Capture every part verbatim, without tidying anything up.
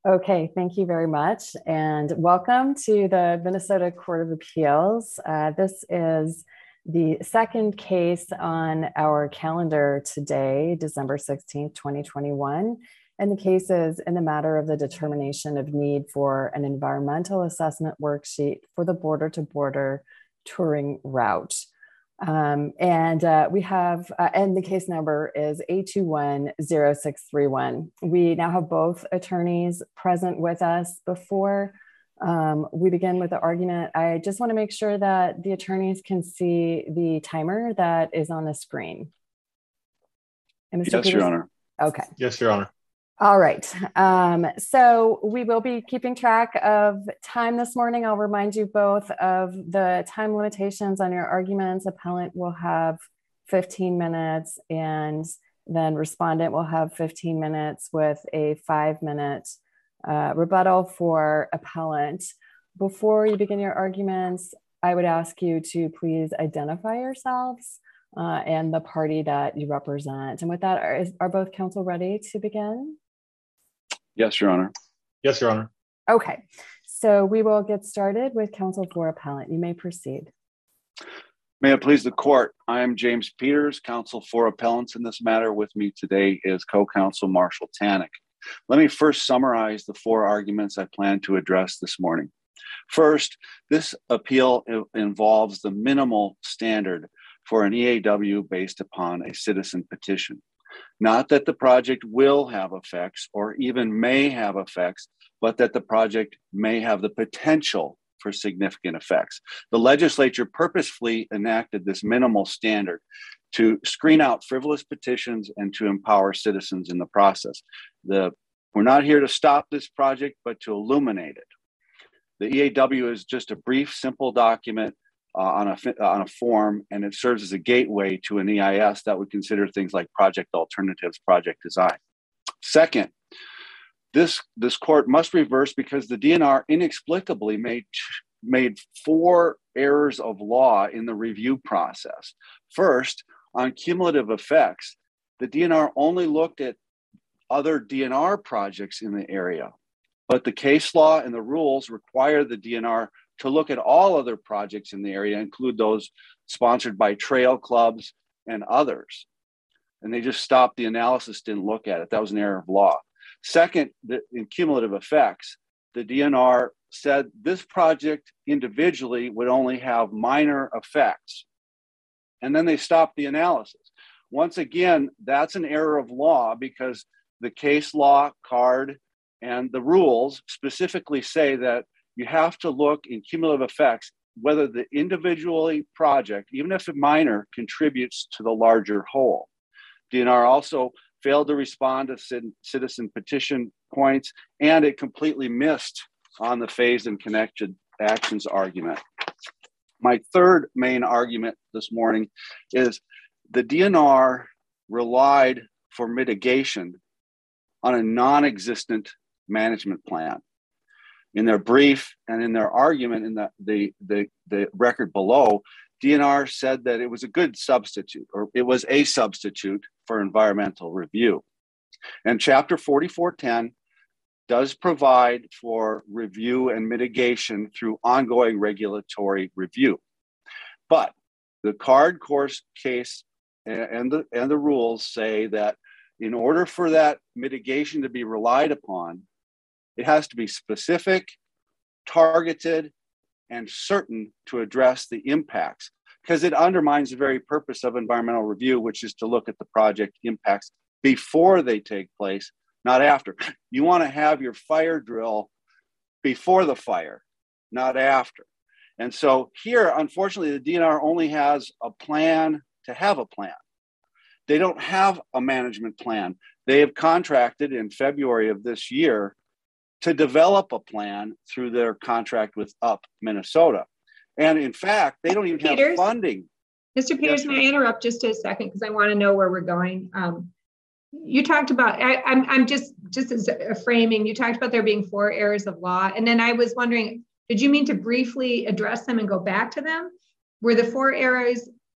Okay, thank you very much. And welcome to the Minnesota Court of Appeals. Uh, this is the second case on our calendar today, December sixteenth, twenty twenty-one. And the case is in the matter of the determination of need for an environmental assessment worksheet for the border-to-border touring route. Um, and uh, we have, uh, and the case number is A two one zero six three one. We now have both attorneys present with us. Before um, we begin with the argument, I just want to make sure that the attorneys can see the timer that is on the screen. And Mister Yes, Peters? Your Honor. Okay. Yes, Your Honor. All right. Um, so we will be keeping track of time this morning. I'll remind you both of the time limitations on your arguments. Appellant will have fifteen minutes and then respondent will have fifteen minutes with a five minute uh, rebuttal for appellant. Before you begin your arguments, I would ask you to please identify yourselves uh, and the party that you represent. And with that, are, is, are both counsel ready to begin? Yes, Your Honor. Yes, Your Honor. Okay, so we will get started with counsel for appellant. You may proceed. May it please the court. I am James Peters, counsel for appellants in this matter. With me today is co-counsel Marshall Tannick. Let me first summarize the four arguments I plan to address this morning. First, this appeal involves the minimal standard for an E A W based upon a citizen petition. Not that the project will have effects or even may have effects, but that the project may have the potential for significant effects. The legislature purposefully enacted this minimal standard to screen out frivolous petitions and to empower citizens in the process. The, we're not here to stop this project, but to illuminate it. The E A W is just a brief, simple document Uh, on a on a form, and it serves as a gateway to an E I S that would consider things like project alternatives, project design. Second, this this court must reverse because the D N R inexplicably made made four errors of law in the review process. First, on cumulative effects, the D N R only looked at other D N R projects in the area, but the case law and the rules require the D N R to look at all other projects in the area, include those sponsored by trail clubs and others. And they just stopped the analysis, didn't look at it. That was an error of law. Second, the, in cumulative effects, the D N R said this project individually would only have minor effects. And then they stopped the analysis. Once again, that's an error of law because the case law card and the rules specifically say that you have to look in cumulative effects whether the individually project, even if it's minor, contributes to the larger whole. D N R also failed to respond to citizen petition points, and it completely missed on the phased and connected actions argument. My third main argument this morning is the D N R relied for mitigation on a non-existent management plan. In their brief and in their argument in the, the, the, the record below, D N R said that it was a good substitute, or it was a substitute for environmental review. And Chapter forty-four ten does provide for review and mitigation through ongoing regulatory review. But the card course case and the, and the rules say that in order for that mitigation to be relied upon, it has to be specific, targeted, and certain to address the impacts, because it undermines the very purpose of environmental review, which is to look at the project impacts before they take place, not after. You want to have your fire drill before the fire, not after. And so here, unfortunately, the D N R only has a plan to have a plan. They don't have a management plan. They have contracted in February of this year to develop a plan through their contract with Up Minnesota. And in fact, they don't even Peters, have funding. Mister Peters, yes, may I interrupt just a second because I want to know where we're going. Um, you talked about, I, I'm, I'm just, just as a framing, you talked about there being four areas of law. And then I was wondering, did you mean to briefly address them and go back to them? Were the four areas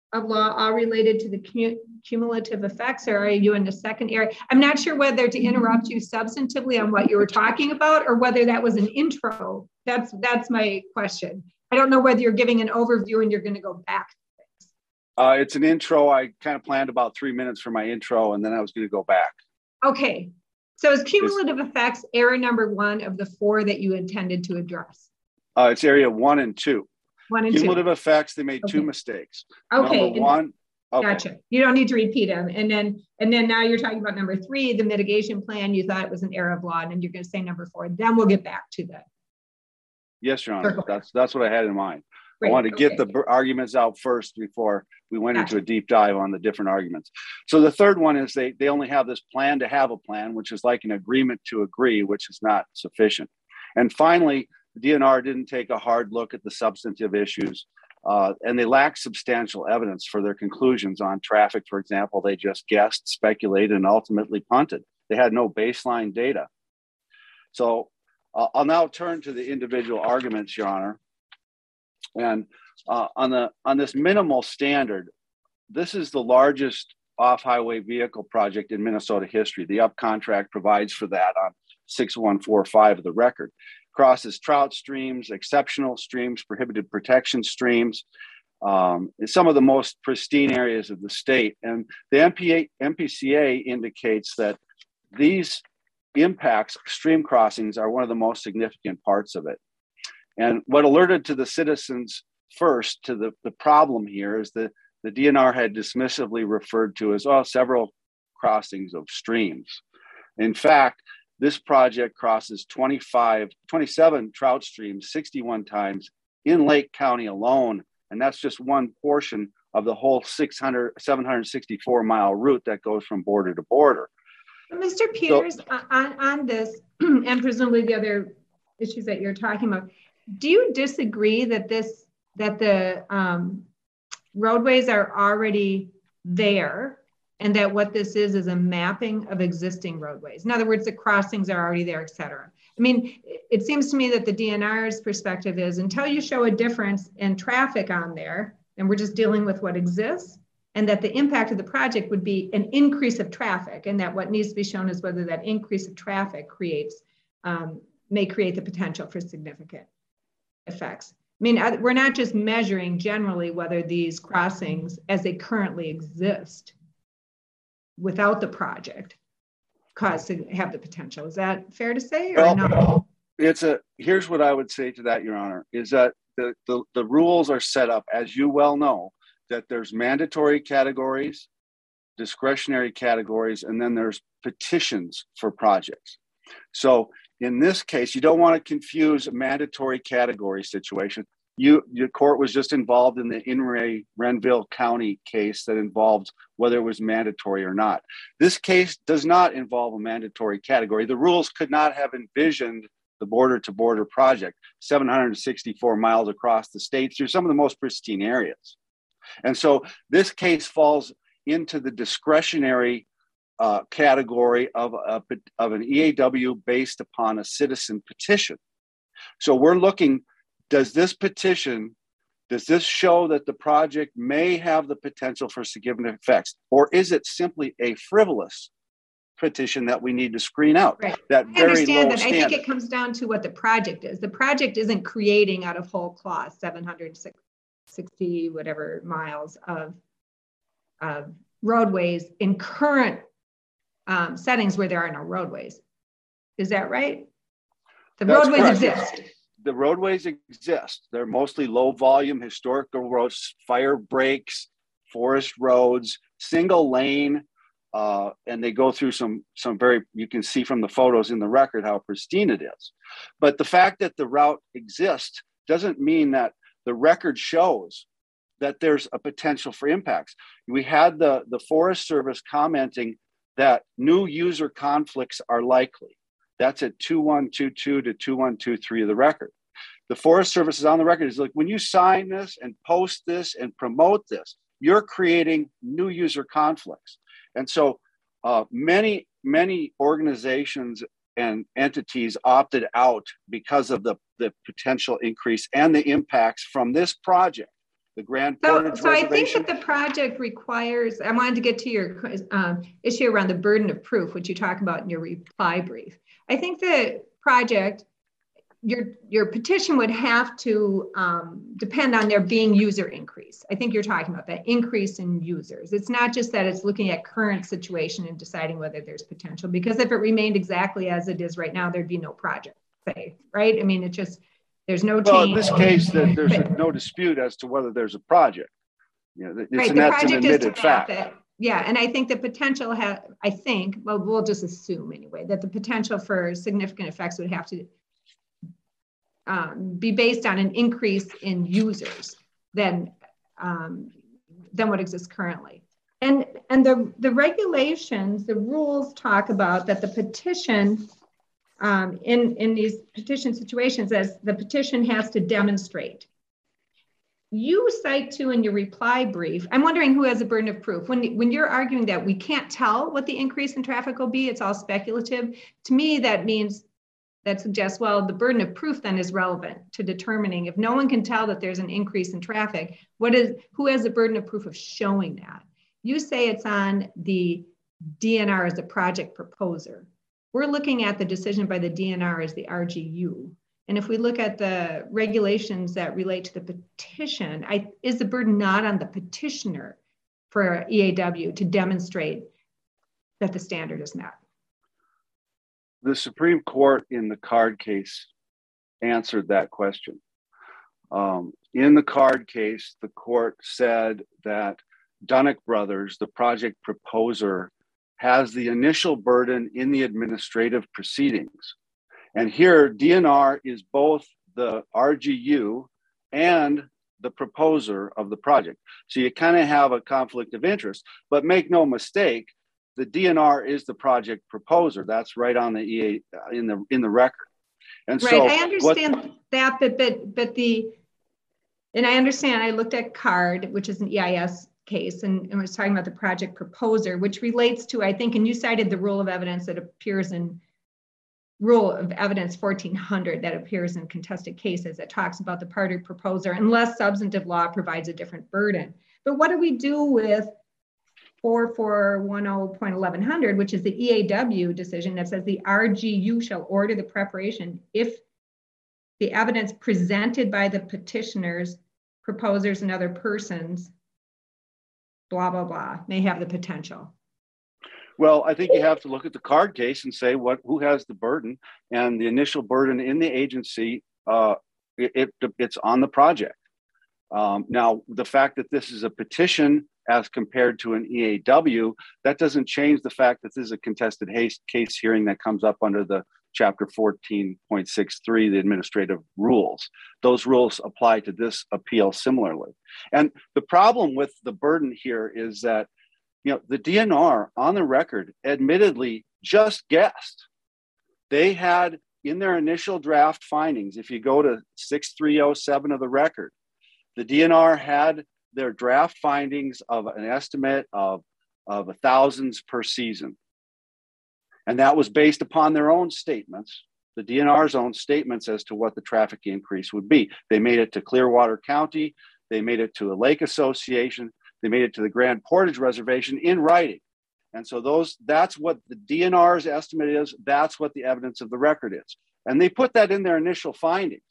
of law, all related to the cum cumulative effects, or are you in the second area? I'm not sure whether to interrupt you substantively on what you were talking about, or whether that was an intro. That's that's my question. I don't know whether you're giving an overview and you're going to go back. Uh, it's an intro. I kind of planned about three minutes for my intro, and then I was going to go back. Okay. So is cumulative it's, effects area number one of the four that you intended to address? Uh, it's area one and two. One and cumulative two. effects, they made okay. two mistakes. Okay. Number one. Okay. Gotcha. You don't need to repeat them. And then, and then now you're talking about number three, the mitigation plan. You thought it was an error of law, and then you're going to say number four. Then we'll get back to that. Yes, Your Honor. That's that's what I had in mind. Great. I wanted to okay. get the arguments out first before we went Gotcha. into a deep dive on the different arguments. So the third one is they, they only have this plan to have a plan, which is like an agreement to agree, which is not sufficient. And finally, the D N R didn't take a hard look at the substantive issues, uh, and they lack substantial evidence for their conclusions on traffic. For example, they just guessed, speculated, and ultimately punted. They had no baseline data. So uh, I'll now turn to the individual arguments, Your Honor. And uh, on the on this minimal standard, this is the largest off-highway vehicle project in Minnesota history. The up contract provides for that on six one four five of the record. Crosses trout streams, exceptional streams, prohibited protection streams, um, in some of the most pristine areas of the state. And the M P A, M P C A indicates that these impacts, stream crossings, are one of the most significant parts of it. And what alerted to the citizens first to the, the problem here is that the D N R had dismissively referred to as, oh, several crossings of streams. In fact, this project crosses twenty-five, twenty-seven trout streams sixty-one times in Lake County alone. And that's just one portion of the whole six hundred, seven hundred sixty-four mile route that goes from border to border. Mister Peters, so, on, on this, and presumably the other issues that you're talking about, do you disagree that this that the um, roadways are already there, and that what this is is a mapping of existing roadways? In other words, the crossings are already there, et cetera. I mean, it seems to me that the D N R's perspective is until you show a difference in traffic on there, and we're just dealing with what exists, and that the impact of the project would be an increase of traffic, and that what needs to be shown is whether that increase of traffic creates um, may create the potential for significant effects. I mean, we're not just measuring generally whether these crossings as they currently exist without the project cause to have the potential. Is that fair to say or well, no? It's a, here's what I would say to that, Your Honor, is that the, the, the rules are set up, as you well know, that there's mandatory categories, discretionary categories, and then there's petitions for projects. So in this case, you don't want to confuse a mandatory category situation. You, your court was just involved in the In re Renville County case that involved whether it was mandatory or not. This case does not involve a mandatory category. The rules could not have envisioned the border-to-border project, seven hundred sixty-four miles across the state through some of the most pristine areas. And so this case falls into the discretionary Uh, category of, a, of an E A W based upon a citizen petition. So we're looking, does this petition, does this show that the project may have the potential for significant effects, or is it simply a frivolous petition that we need to screen out? Right. That I very understand low that. standard. I think it comes down to what the project is. The project isn't creating out of whole cloth seven hundred sixty whatever miles of, of roadways in current Um, settings where there are no roadways. Is that right? The That's roadways correct. exist. The roadways exist. They're mostly low volume, historical roads, fire breaks, forest roads, single lane, uh, and they go through some, some very, you can see from the photos in the record how pristine it is. But the fact that the route exists doesn't mean that the record shows that there's a potential for impacts. We had the, the Forest Service commenting that new user conflicts are likely. That's at two one two two to two one two three of the record. The Forest Service is on the record. It's like, when you sign this and post this and promote this, you're creating new user conflicts. And so uh, many, many organizations and entities opted out because of the, the potential increase and the impacts from this project. the Grand So, Portage so I think Reservation. that the project requires, I wanted to get to your um, issue around the burden of proof, which you talk about in your reply brief. I think the project, your, your petition would have to um, depend on there being user increase. I think you're talking about that increase in users. It's not just that it's looking at current situation and deciding whether there's potential, because if it remained exactly as it is right now, there'd be no project, say, right? I mean, it just, there's no change. Well, in this case, that there's but, no dispute as to whether there's a project. You know, it's right, an, the that's project an admitted is to fact. It. Yeah, and I think the potential has, I think, well, we'll just assume anyway, that the potential for significant effects would have to um, be based on an increase in users than, um, than what exists currently. And, and the, the regulations, the rules talk about that the petition Um, in, in these petition situations, as the petition has to demonstrate. You cite to in your reply brief, I'm wondering who has a burden of proof. When, when you're arguing that we can't tell what the increase in traffic will be, it's all speculative. To me, that means, that suggests, well, the burden of proof then is relevant to determining if no one can tell that there's an increase in traffic, what is, who has the burden of proof of showing that? You say it's on the D N R as the project proposer. We're looking at the decision by the D N R as the R G U. And if we look at the regulations that relate to the petition, I, is the burden not on the petitioner for E A W to demonstrate that the standard is met? The Supreme Court in the Card case answered that question. Um, in the Card case, the court said that Dunnick Brothers, the project proposer, has the initial burden in the administrative proceedings. And here, D N R is both the R G U and the proposer of the project. So you kind of have a conflict of interest, but make no mistake, the D N R is the project proposer. That's right on the E A in the in the record. And right, so I understand what, that, but but but the, and I understand, I looked at Card, which is an E I S case, and, and was talking about the project proposer, which relates to, I think, and you cited the rule of evidence that appears in rule of evidence fourteen hundred that appears in contested cases that talks about the project proposer unless substantive law provides a different burden. But what do we do with four four one zero point eleven hundred, which is the E A W decision that says the R G U shall order the preparation if the evidence presented by the petitioners, proposers, and other persons, blah, blah, blah, may have the potential? Well, I think you have to look at the Card case and say what who has the burden, and the initial burden in the agency, uh, it, it, it's on the project. Um, now, the fact that this is a petition as compared to an E A W, that doesn't change the fact that this is a contested case hearing that comes up under the Chapter fourteen point six three, the administrative rules. Those rules apply to this appeal similarly. And the problem with the burden here is that, you know, the D N R on the record admittedly just guessed. They had in their initial draft findings, if you go to six three oh seven of the record, the D N R had their draft findings of an estimate of, of thousands per season. And that was based upon their own statements, the D N R's own statements as to what the traffic increase would be. They made it to Clearwater County. They made it to a lake association. They made it to the Grand Portage Reservation in writing. And so those, that's what the D N R's estimate is. That's what the evidence of the record is. And they put that in their initial findings.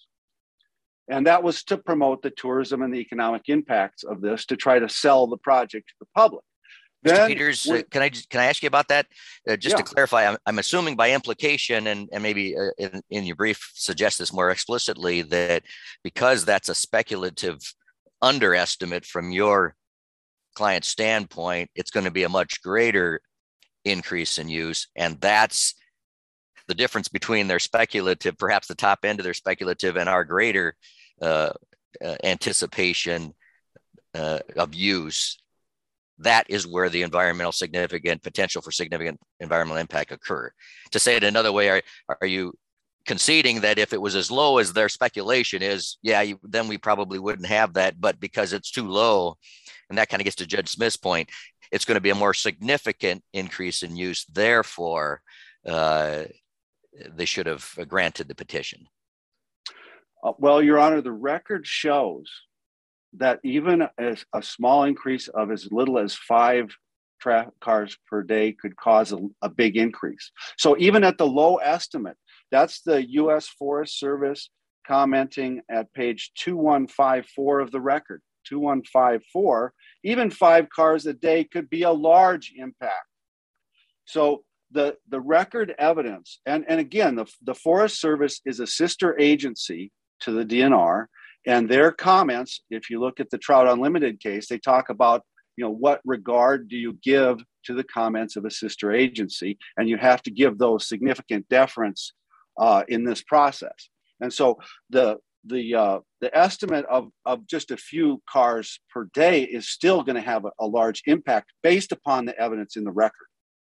And that was to promote the tourism and the economic impacts of this, to try to sell the project to the public. Mister Then, Peters, uh, can I just, can I ask you about that? Uh, just yeah. to clarify, I'm, I'm assuming by implication, and, and maybe uh, in, in your brief suggest this more explicitly, that because that's a speculative underestimate from your client's standpoint, it's going to be a much greater increase in use. And that's the difference between their speculative, perhaps the top end of their speculative, and our greater uh, uh, anticipation uh, of use. That is where the environmental significant potential for significant environmental impact occur. To say it another way, are, are you conceding that if it was as low as their speculation is, yeah, you, then we probably wouldn't have that, but because it's too low, and that kind of gets to Judge Smith's point, it's going to be a more significant increase in use. Therefore, uh, they should have granted the petition. Uh, well, Your Honor, the record shows that even as a small increase of as little as five traffic cars per day could cause a, a big increase. So even at the low estimate, that's the U S Forest Service commenting at page two one five four of the record, two one five four, even five cars a day could be a large impact. So the, the record evidence, and, and again, the, the Forest Service is a sister agency to the D N R, and their comments, if you look at the Trout Unlimited case, they talk about, you know, what regard do you give to the comments of a sister agency? And you have to give those significant deference uh, in this process. And so the the uh, the estimate of, of just a few cars per day is still going to have a, a large impact based upon the evidence in the record.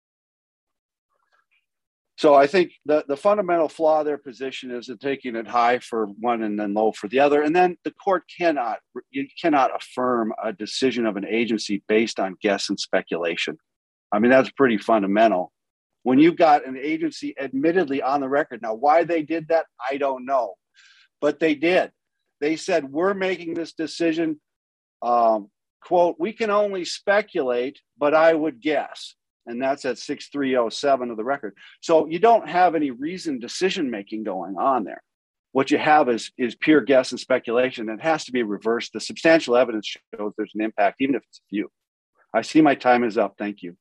So I think the, the fundamental flaw of their position is that taking it high for one and then low for the other. And then the court cannot, you cannot affirm a decision of an agency based on guess and speculation. I mean, that's pretty fundamental. When you've got an agency admittedly on the record, now why they did that, I don't know, but they did. They said, we're making this decision, um, quote, we can only speculate, but I would guess. And that's at six three oh seven of the record. So you don't have any reasoned decision-making going on there. What you have is, is pure guess and speculation. It has to be reversed. The substantial evidence shows there's an impact, even if it's a few. I see my time is up. Thank you.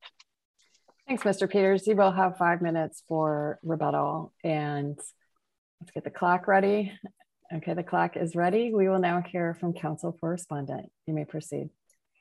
Thanks, Mister Peters. You will have five minutes for rebuttal. And let's get the clock ready. Okay, the clock is ready. We will now hear from counsel for respondent. You may proceed.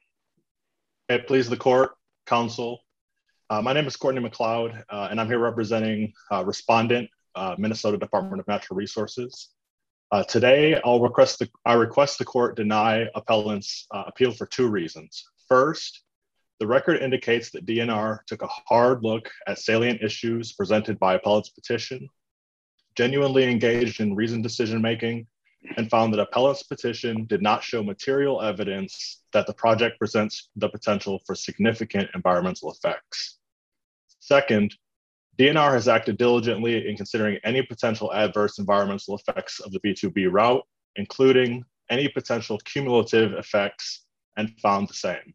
Okay, please the court, counsel. Uh, my name is Courtney McLeod, uh, and I'm here representing uh, respondent, uh, Minnesota Department of Natural Resources. Uh, today, I'll request the, I request the court deny appellant's uh, appeal for two reasons. First, the record indicates that D N R took a hard look at salient issues presented by appellant's petition, genuinely engaged in reasoned decision-making, and found that appellant's petition did not show material evidence that the project presents the potential for significant environmental effects. Second, D N R has acted diligently in considering any potential adverse environmental effects of the B two B route, including any potential cumulative effects, and found the same.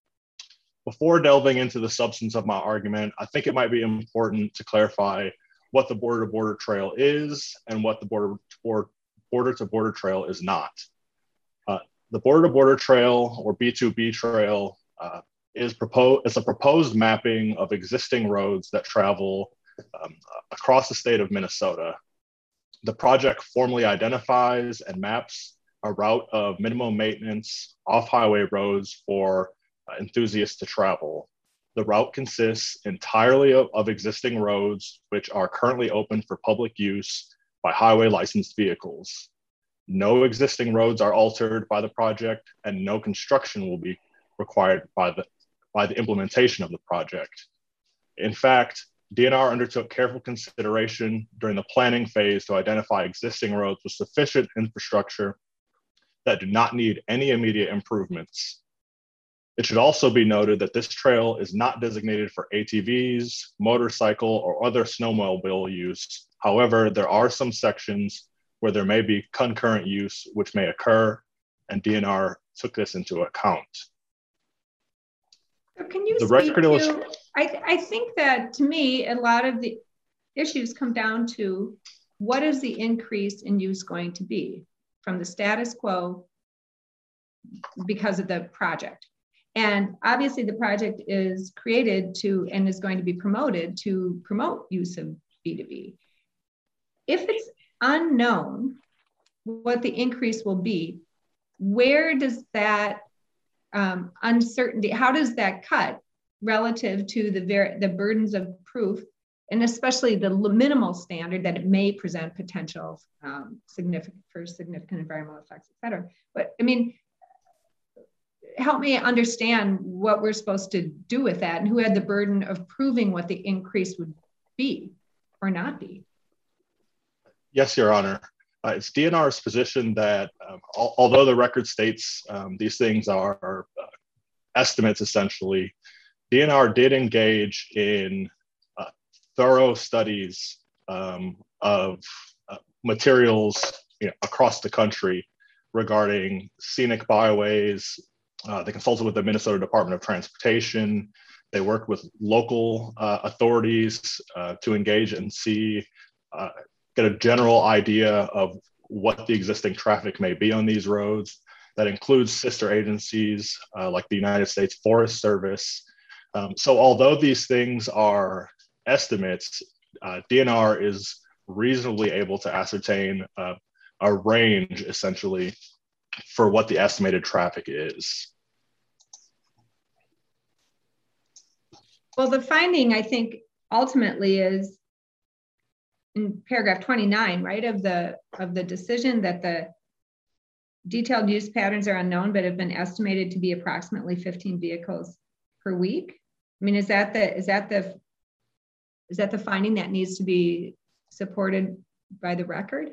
Before delving into the substance of my argument, I think it might be important to clarify what the border-to-border trail is and what the border-to-border border-to-border trail is not. Uh, the border-to-border trail, or B two B trail, uh, is proposed. It's a proposed mapping of existing roads that travel um, across the state of Minnesota. The project formally identifies and maps a route of minimum maintenance off-highway roads for uh, enthusiasts to travel. The route consists entirely of, of existing roads, which are currently open for public use by highway licensed vehicles. No existing roads are altered by the project, and no construction will be required by the, by the implementation of the project. In fact, D N R undertook careful consideration during the planning phase to identify existing roads with sufficient infrastructure that do not need any immediate improvements. It should also be noted that this trail is not designated for A T Vs, motorcycle, or other snowmobile use. However, there are some sections where there may be concurrent use which may occur, and D N R took this into account. So can you the speak record to, I, th I think that to me, a lot of the issues come down to what is the increase in use going to be from the status quo because of the project. And obviously the project is created to, and is going to be promoted to promote use of B two B. If it's unknown what the increase will be, where does that um, uncertainty, how does that cut relative to the, ver the burdens of proof, and especially the minimal standard that it may present potential um, significant for significant environmental effects, et cetera. But I mean, help me understand what we're supposed to do with that, and who had the burden of proving what the increase would be or not be. Yes, Your Honor. Uh, it's D N R's position that um, al although the record states um, these things are, are uh, estimates essentially, D N R did engage in uh, thorough studies um, of uh, materials, you know, across the country regarding scenic byways. Uh, they consulted with the Minnesota Department of Transportation. They worked with local uh, authorities uh, to engage and see, uh, get a general idea of what the existing traffic may be on these roads. That includes sister agencies uh, like the United States Forest Service. Um, so although these things are estimates, uh, D N R is reasonably able to ascertain uh, a range essentially for what the estimated traffic is. Well, the finding, I think, ultimately is in paragraph twenty-nine, right, of the of the decision that the detailed use patterns are unknown, but have been estimated to be approximately fifteen vehicles per week. I mean, is that the is that the is that the finding that needs to be supported by the record?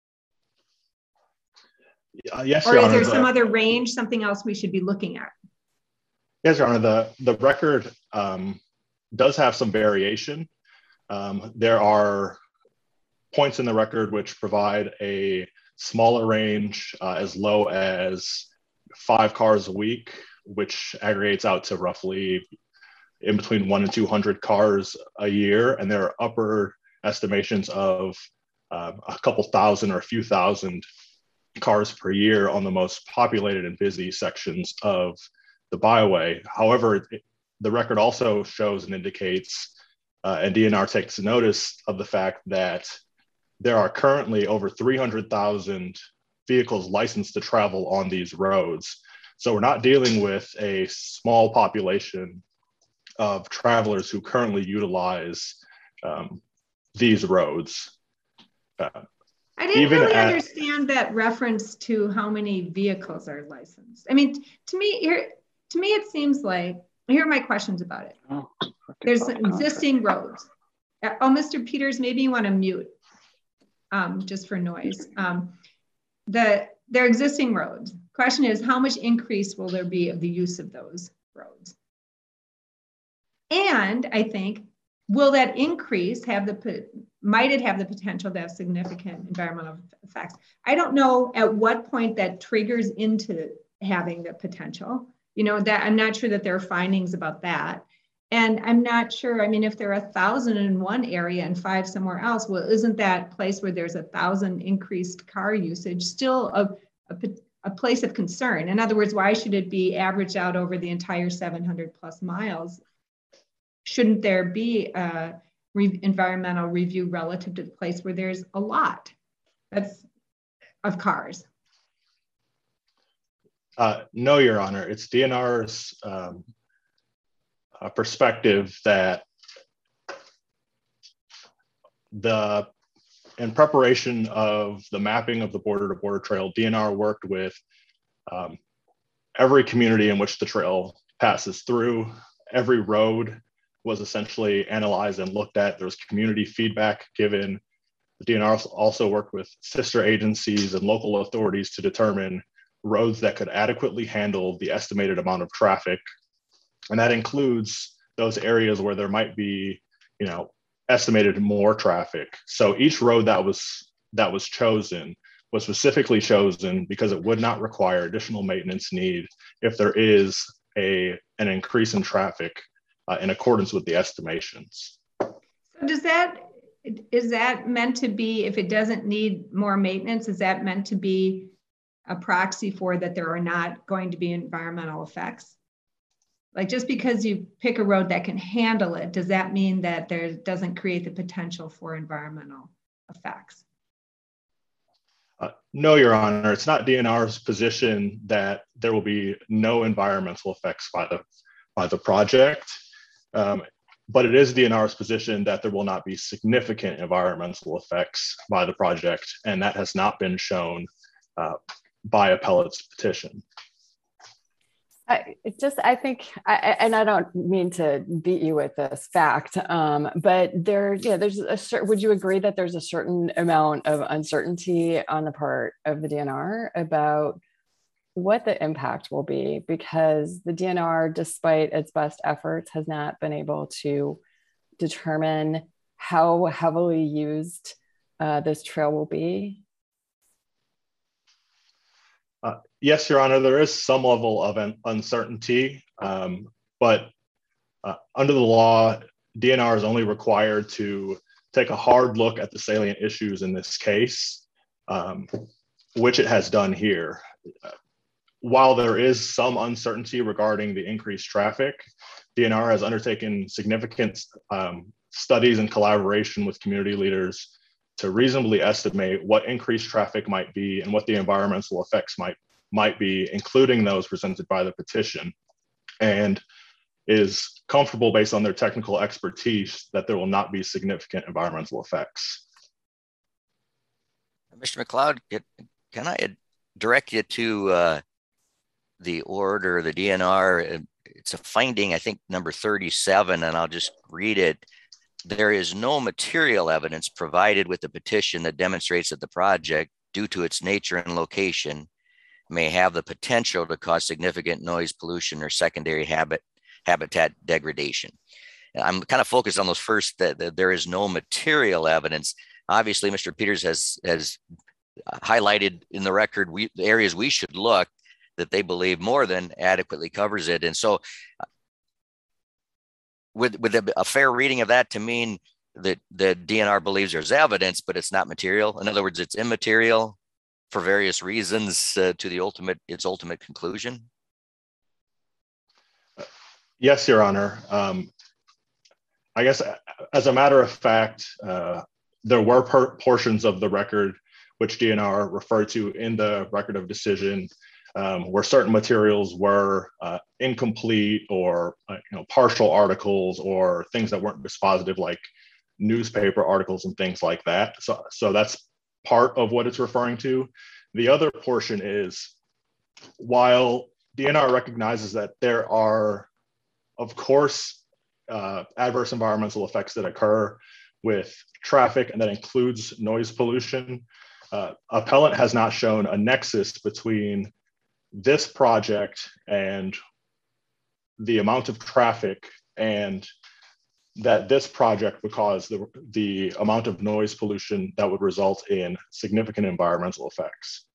Uh, yes, or Your is Honor, there some the, other range, something else we should be looking at? Yes, Your Honor, the, the record um, does have some variation. Um, there are points in the record which provide a smaller range uh, as low as five cars a week, which aggregates out to roughly in between one and two hundred cars a year. And there are upper estimations of uh, a couple thousand or a few thousand cars per year on the most populated and busy sections of the byway. However, it, the record also shows and indicates, uh, and D N R takes notice of the fact that there are currently over three hundred thousand vehicles licensed to travel on these roads. So we're not dealing with a small population of travelers who currently utilize um, these roads. Uh, I didn't even really at, understand that reference to how many vehicles are licensed. I mean, to me, here, to me, it seems like, here are my questions about it. Oh, There's existing roads. Oh, Mister Peters, maybe you want to mute um, just for noise. Um, the, they're existing roads. Question is, how much increase will there be of the use of those roads? And I think, will that increase have the, might it have the potential to have significant environmental effects? I don't know at what point that triggers into having the potential. You know, that I'm not sure that there are findings about that. And I'm not sure, I mean, if there are a thousand in one area and five somewhere else, well, isn't that place where there's a thousand increased car usage still a, a, a place of concern? In other words, why should it be averaged out over the entire seven hundred plus miles? Shouldn't there be a re environmental review relative to the place where there's a lot that's of cars? Uh, no, Your Honor, it's D N R's um, uh, perspective that the, in preparation of the mapping of the border to border trail, D N R worked with um, every community in which the trail passes through. Every road was essentially analyzed and looked at. There was community feedback given. The D N R also worked with sister agencies and local authorities to determine roads that could adequately handle the estimated amount of traffic. And that includes those areas where there might be, you know, estimated more traffic. So each road that was that was chosen was specifically chosen because it would not require additional maintenance need if there is a an increase in traffic uh, in accordance with the estimations. So does that, is that meant to be, if it doesn't need more maintenance, is that meant to be a proxy for that there are not going to be environmental effects? Like, just because you pick a road that can handle it, does that mean that there doesn't create the potential for environmental effects? Uh, no, Your Honor, it's not D N R's position that there will be no environmental effects by the, by the project. Um, but it is D N R's position that there will not be significant environmental effects by the project, and that has not been shown uh, by appellate's petition. I it just, I think, I, and I don't mean to beat you with this fact, um, but there, yeah, there's a certain, would you agree that there's a certain amount of uncertainty on the part of the D N R about what the impact will be? Because the D N R, despite its best efforts, has not been able to determine how heavily used uh, this trail will be. Uh, yes, Your Honor, there is some level of an uncertainty, um, but uh, under the law, D N R is only required to take a hard look at the salient issues in this case, um, which it has done here. Uh, while there is some uncertainty regarding the increased traffic, D N R has undertaken significant um, studies in collaboration with community leaders to reasonably estimate what increased traffic might be and what the environmental effects might, might be, including those presented by the petition, and is comfortable based on their technical expertise that there will not be significant environmental effects. Mister McLeod, can I direct you to uh, the order, the D N R? It's a finding, I think, number thirty-seven, and I'll just read it. There is no material evidence provided with the petition that demonstrates that the project, due to its nature and location, may have the potential to cause significant noise pollution or secondary habit, habitat degradation. I'm kind of focused on those first, that, that there is no material evidence. Obviously, Mister Peters has, has highlighted in the record we, the areas we should look that they believe more than adequately covers it. And so With, with a, a fair reading of that to mean that the D N R believes there's evidence, but it's not material. In other words, it's immaterial for various reasons uh, to the ultimate, its ultimate conclusion? Yes, Your Honor. Um, I guess as a matter of fact, uh, there were per portions of the record which D N R referred to in the record of decision Um, where certain materials were uh, incomplete or uh, you know, partial articles or things that weren't dispositive, like newspaper articles and things like that. So, so that's part of what it's referring to. The other portion is, while D N R recognizes that there are, of course, uh, adverse environmental effects that occur with traffic, and that includes noise pollution, uh, appellant has not shown a nexus between this project and the amount of traffic, and that this project would cause the, the amount of noise pollution that would result in significant environmental effects.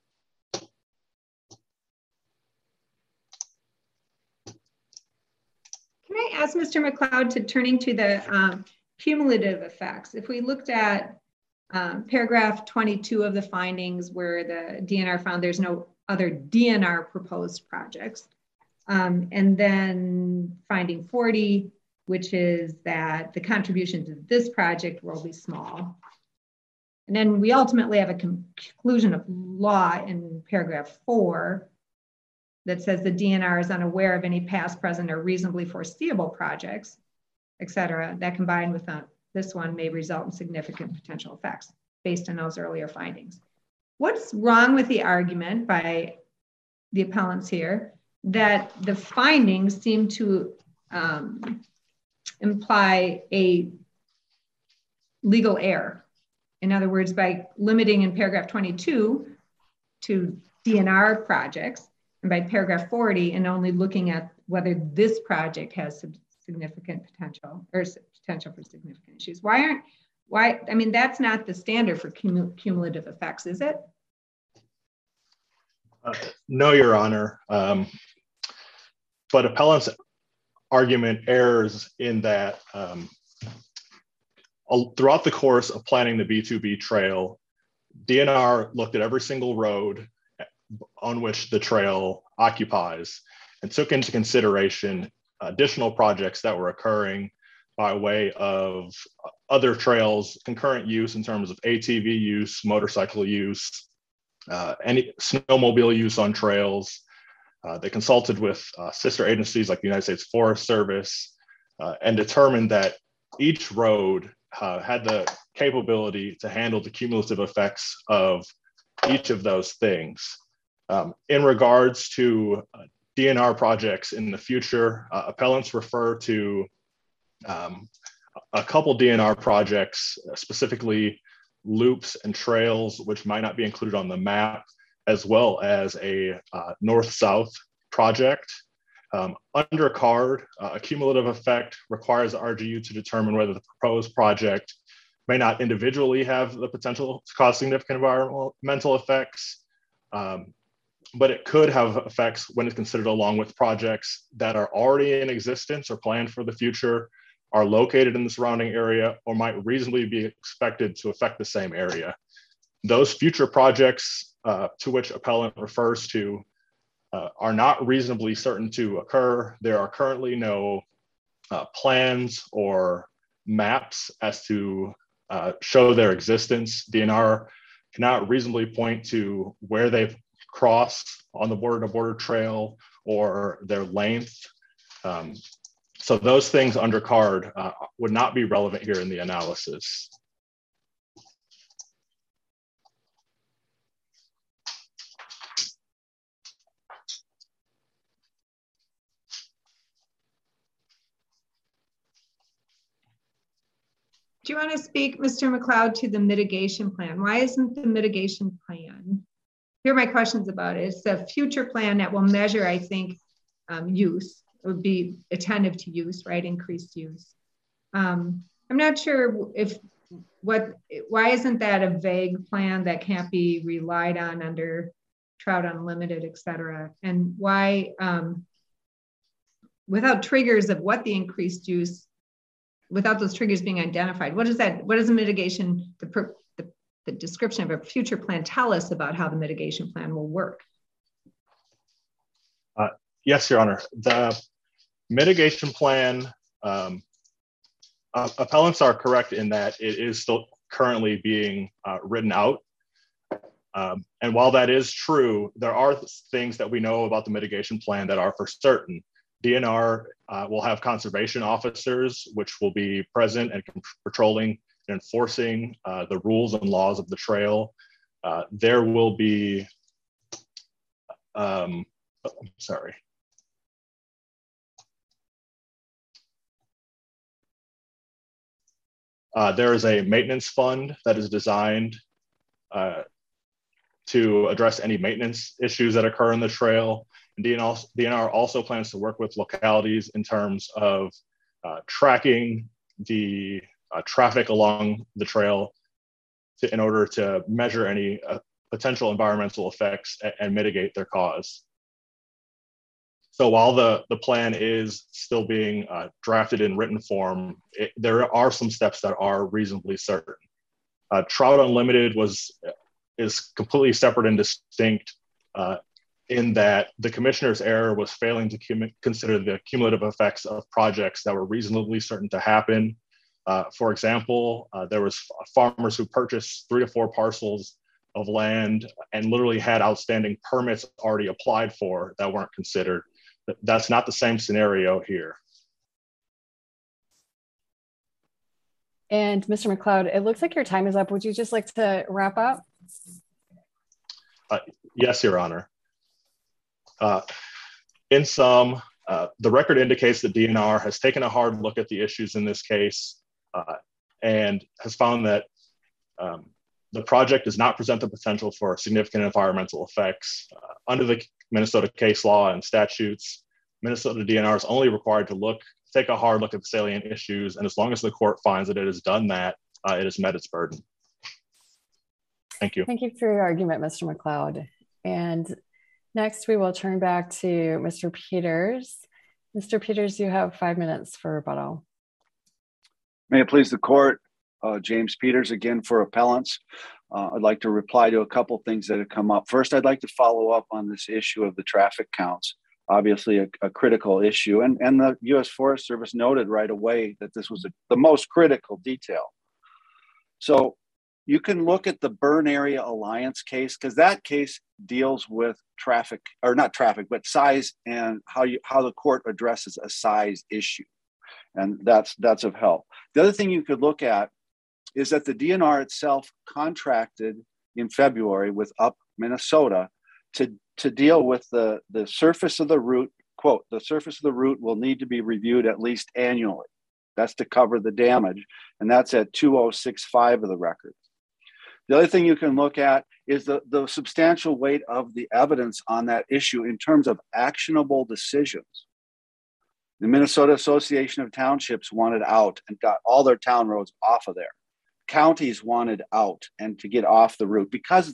Can I ask Mister McLeod to turning to the um, cumulative effects? If we looked at um, paragraph twenty-two of the findings, where the D N R found there's no other D N R proposed projects. Um, and then finding forty, which is that the contribution to this project will be small. And then we ultimately have a conclusion of law in paragraph four that says the D N R is unaware of any past, present, or reasonably foreseeable projects, et cetera, that combined with uh, this one may result in significant potential effects based on those earlier findings. What's wrong with the argument by the appellants here that the findings seem to um, imply a legal error? In other words, by limiting in paragraph twenty-two to D N R projects, and by paragraph forty and only looking at whether this project has significant potential or potential for significant issues. Why aren't, why, I mean, that's not the standard for cum cumulative effects, is it? Uh, no, Your Honor. Um, but appellant's argument errs in that um, throughout the course of planning the B two B trail, D N R looked at every single road on which the trail occupies and took into consideration additional projects that were occurring by way of other trails, concurrent use in terms of A T V use, motorcycle use, uh, any snowmobile use on trails. Uh, they consulted with uh, sister agencies like the United States Forest Service uh, and determined that each road uh, had the capability to handle the cumulative effects of each of those things. Um, in regards to uh, D N R projects in the future, uh, appellants refer to um, a couple D N R projects, uh, specifically loops and trails, which might not be included on the map, as well as a uh, north-south project. Um, under C A R D, uh, a cumulative effect requires the R G U to determine whether the proposed project may not individually have the potential to cause significant environmental effects, um, but it could have effects when it's considered along with projects that are already in existence or planned for the future, are located in the surrounding area, or might reasonably be expected to affect the same area. Those future projects uh, to which appellant refers to uh, are not reasonably certain to occur. There are currently no uh, plans or maps as to uh, show their existence. D N R cannot reasonably point to where they've crossed on the border-to-border trail or their length. Um, so those things under card uh, would not be relevant here in the analysis. Do you want to speak, Mister McLeod, to the mitigation plan? Why isn't the mitigation plan? Here are my questions about it. It's a future plan that will measure, I think, um, use. It would be attentive to use, right? Increased use. Um, I'm not sure if what, why isn't that a vague plan that can't be relied on under Trout Unlimited, et cetera? And why, um, without triggers of what the increased use, without those triggers being identified, what is that? What does the mitigation, the, per, the, the description of a future plan tell us about how the mitigation plan will work? Uh, yes, Your Honor. The mitigation plan, um, uh, appellants are correct in that it is still currently being uh, written out. Um, and while that is true, there are things that we know about the mitigation plan that are for certain. D N R uh, will have conservation officers, which will be present and patrolling and enforcing uh, the rules and laws of the trail. Uh, there will be, um, oh, I'm sorry. Uh, there is a maintenance fund that is designed uh, to address any maintenance issues that occur in the trail. And D N R also plans to work with localities in terms of uh, tracking the uh, traffic along the trail to, in order to measure any uh, potential environmental effects and, and mitigate their cause. So while the, the plan is still being uh, drafted in written form, it, there are some steps that are reasonably certain. Uh, Trout Unlimited was is completely separate and distinct uh, in that the commissioner's error was failing to consider the cumulative effects of projects that were reasonably certain to happen. Uh, for example, uh, there was farmers who purchased three to four parcels of land and literally had outstanding permits already applied for that weren't considered. That's not the same scenario here. And Mister McLeod, it looks like your time is up. Would you just like to wrap up? Uh, yes, Your Honor. Uh, in sum, uh, the record indicates that D N R has taken a hard look at the issues in this case uh, and has found that um, the project does not present the potential for significant environmental effects. Uh, under the Minnesota case law and statutes, Minnesota D N R is only required to look, take a hard look at the salient issues, and as long as the court finds that it has done that, uh, it has met its burden. Thank you. Thank you for your argument, Mister McLeod. And next, we will turn back to Mister Peters. Mister Peters, you have five minutes for rebuttal. May it please the court, uh, James Peters again for appellants. Uh, I'd like to reply to a couple things that have come up. First, I'd like to follow up on this issue of the traffic counts. Obviously a, a critical issue, and, and the U S Forest Service noted right away that this was a, the most critical detail. So you can look at the Burn Area Alliance case, because that case deals with traffic, or not traffic, but size and how you how the court addresses a size issue. And that's that's of help. The other thing you could look at is that the D N R itself contracted in February with Up Minnesota to, to deal with the, the surface of the route. Quote, the surface of the route will need to be reviewed at least annually. That's to cover the damage. And that's at two oh six five of the record. The other thing you can look at is the, the substantial weight of the evidence on that issue in terms of actionable decisions. The Minnesota Association of Townships wanted out and got all their town roads off of there. Counties wanted out and to get off the route because of the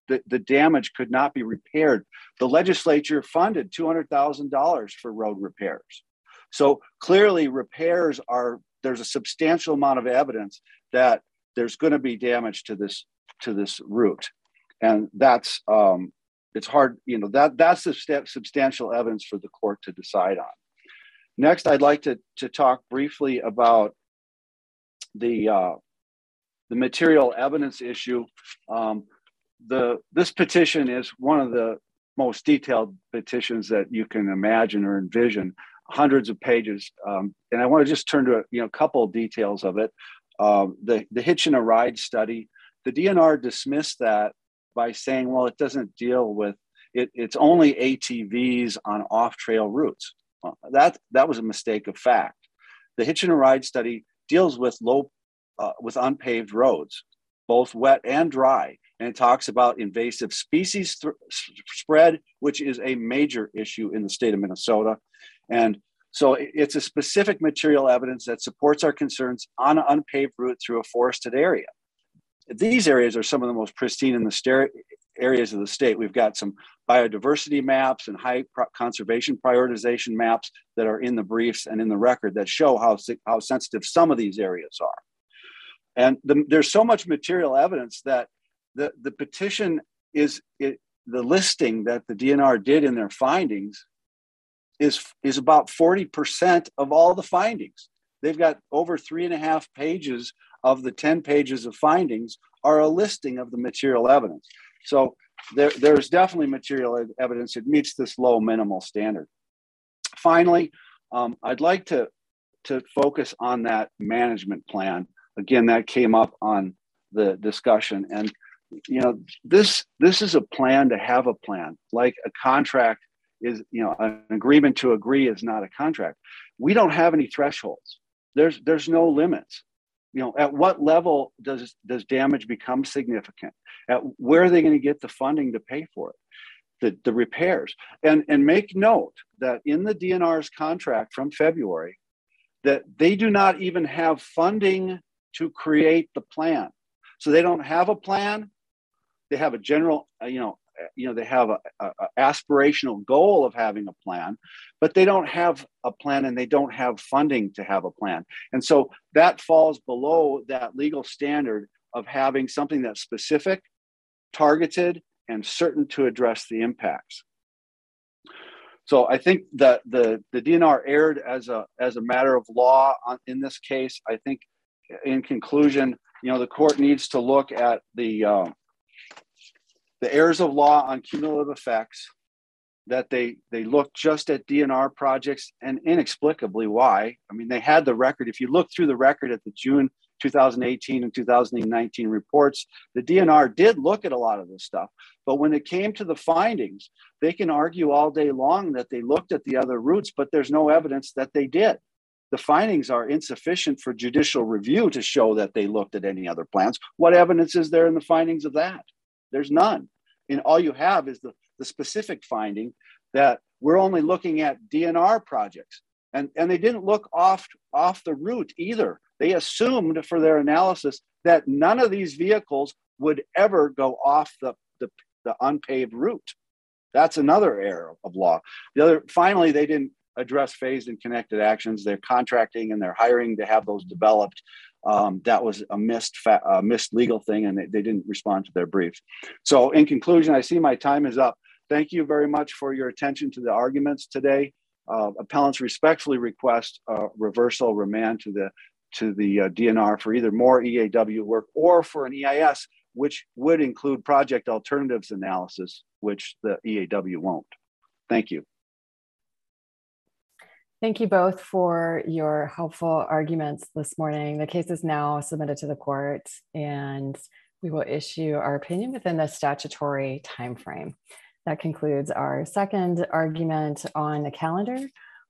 the, the damage could not be repaired. The legislature funded two hundred thousand dollars for road repairs. So clearly repairs are, there's a substantial amount of evidence that there's going to be damage to this, to this route. And that's, um, it's hard, you know, that that's the substantial evidence for the court to decide on. Next, I'd like to, to talk briefly about the, uh, the material evidence issue. Um, the, this petition is one of the most detailed petitions that you can imagine or envision, hundreds of pages. Um, and I want to just turn to a you know, couple of details of it. Uh, the, the hitch and a ride study, the D N R dismissed that by saying, well, it doesn't deal with, it, it's only A T Vs on off-trail routes. Well, that, that was a mistake of fact. The hitch and a ride study deals with low, uh, with unpaved roads, both wet and dry. And it talks about invasive species th- spread, which is a major issue in the state of Minnesota. And so it's a specific material evidence that supports our concerns on an unpaved route through a forested area. These areas are some of the most pristine in the st- areas of the state. We've got some biodiversity maps and high pro- conservation prioritization maps that are in the briefs and in the record that show how, how sensitive some of these areas are. And the, there's so much material evidence that the, the petition is, it, the listing that the D N R did in their findings is, is about forty percent of all the findings. They've got over three and a half pages of the ten pages of findings are a listing of the material evidence. So there, there's definitely material evidence. It meets this low minimal standard. Finally, um, I'd like to, to focus on that management plan. Again, that came up on the discussion. And, you know, this, this is a plan to have a plan. Like a contract is, you know, an agreement to agree is not a contract. We don't have any thresholds. There's, there's no limits. You know, at what level does, does damage become significant? At where are they going to get the funding to pay for it? The, the repairs. And, and make note that in the D N R's contract from February, that they do not even have funding to create the plan. So they don't have a plan. They have a general, uh, you know, you know, they have a, a, a aspirational goal of having a plan, but they don't have a plan and they don't have funding to have a plan. And so that falls below that legal standard of having something that's specific, targeted, and certain to address the impacts. So I think that the, the D N R erred as a, as a matter of law on, in this case. I think in conclusion, you know, the court needs to look at the, uh, the errors of law on cumulative effects, that they, they look just at D N R projects, and inexplicably why. I mean, they had the record. If you look through the record at the June two thousand eighteen and two thousand nineteen reports, the D N R did look at a lot of this stuff. But when it came to the findings, they can argue all day long that they looked at the other routes, but there's no evidence that they did. The findings are insufficient for judicial review to show that they looked at any other plans. What evidence is there in the findings of that? There's none. And all you have is the, the specific finding that we're only looking at D N R projects. And, and they didn't look off, off the route either. They assumed for their analysis that none of these vehicles would ever go off the, the, the unpaved route. That's another error of law. The other, finally, they didn't address phased and connected actions. They're contracting and they're hiring to have those developed. Um, that was a missed, fa- uh, missed legal thing, and they, they didn't respond to their briefs. So in conclusion, I see my time is up. Thank you very much for your attention to the arguments today. Uh, appellants respectfully request uh, reversal, remand to the to the uh, D N R for either more E A W work or for an E I S, which would include project alternatives analysis, which the E A W won't. Thank you. Thank you both for your helpful arguments this morning. The case is now submitted to the court, and we will issue our opinion within the statutory timeframe. That concludes our second argument on the calendar.